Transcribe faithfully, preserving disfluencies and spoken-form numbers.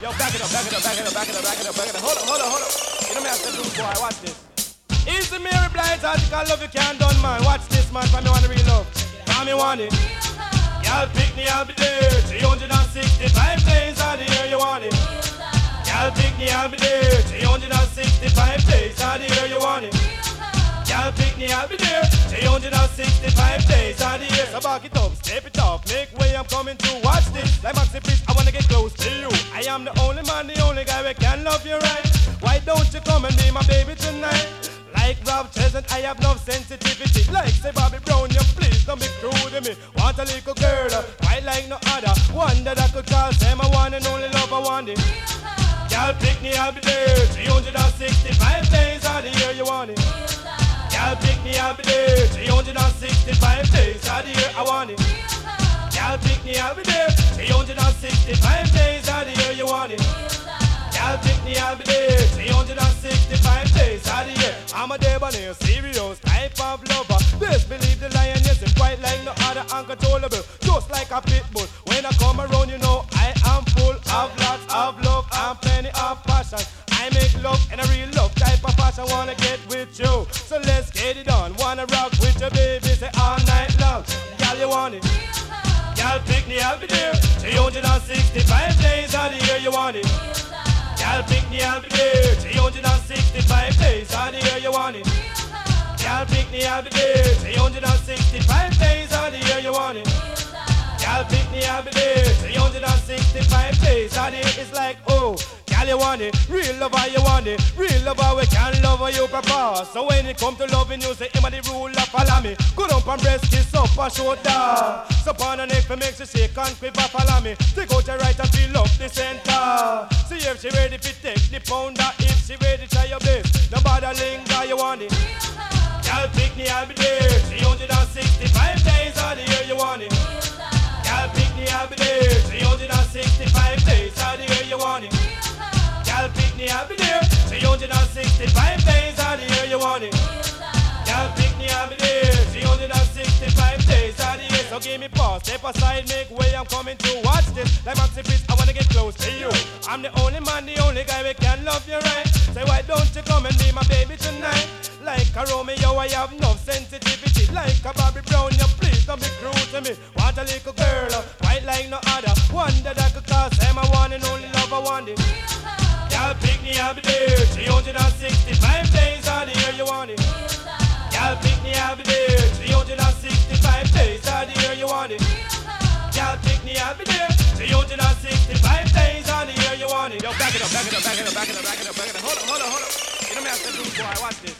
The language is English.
Yo, back it up, back it up, back it up, back it up, back it up, back it up. Hold up, hold up, hold up. You know me, I said, look, boy, watch this. Easy Mary Blige article, love you can't done, man. Watch this, man, for me want the real love. For me want it. Y'all pick me, I'll be there. three hundred sixty-five days of the year you want it. Y'all pick me, I'll be there. three hundred sixty-five days of the year you want it. Y'all pick me, I'll be there. three hundred sixty-five days of the year. So back it up, step it up, make way I'm coming through. Watch this, like Maxi Fish, I wanna get close to you. I am the only man, the only guy who can love you right. Why don't you come and be my baby tonight? Like Rob Chesant, I have no sensitivity. Like say Bobby Brown, you please don't be cruel to me. Want a little girl, quite like no other. One that I could call, say my one and only love I want it. Y'all pick me, I'll be there. three hundred sixty-five days of the year you want it. Y'all pick me, I'll be there. three hundred sixty-five days of the year I want it. Y'all pick me, I'll be there. three hundred sixty-five days of the year you want it. Y'all pick me, I'll be there. three hundred sixty-five days of the year. I'm a debonair, serious type of lover. Best believe the lion, yes, it's quite like no other, uncontrollable. Just like a pit bull. When I come around, you know I am full of lots of love and plenty of passion. I make love and a real love type of passion. Wanna get with you, so let's get it on. Wanna rock with your baby, say all night long. Y'all, you want it? Y'all pick me, I'll be there. three hundred sixty-five days of the year you want it. Y'all pick me, I'll be there. three hundred sixty-five days of the year you want it. Y'all pick me, I'll be there. three hundred sixty-five days of the year you want it. Y'all pick me, I'll be there. three hundred sixty-five days of the year. It's like, oh, y'all you want it. Real lover you want it. Real lover we can love you proper. So when it come to loving you, say him a the ruler, follow me. Go down and breast kiss up and shoulder. So on the neck for makes you shake and quiver, follow me. Take out your right and feel up the center. See if she ready to take the pounder. If she ready, try your best. No bother linger, you want it. Y'all pick me, I'll be there. three hundred sixty-five days of the year you want it. Y'all pick me, I'll be there. three hundred sixty-five days of the year you want it. Y'all pick me, I'll be there. three hundred sixty-five days of the year you want it. Y'all pick me, I'll be there. three hundred sixty-five days of the year. So give me pause, step aside, make way, I'm coming through. Watch this, like Maxi Fish, I wanna get close to you. I'm the only man, the only guy who can love you right. Say why don't you come and be my baby tonight? Like a Romeo, I have no sensitivity. Like a Bobby Brown, you please don't be cruel to me. Want a little girl, quite like no other. One that I could call, say my one and only love I want it. Y'all pick me, I'll be there. three hundred sixty-five days of the year you want it. Y'all pick me, I'll be there. three hundred sixty-five days of the year you want it. Y'all pick me, I'll be there. three hundred sixty-five days of the year you want it. Yo, back it up, back it up, back it up, back it up, back it up, back it up. Hold up, hold up, hold up. You know me, I said, boy, watch this.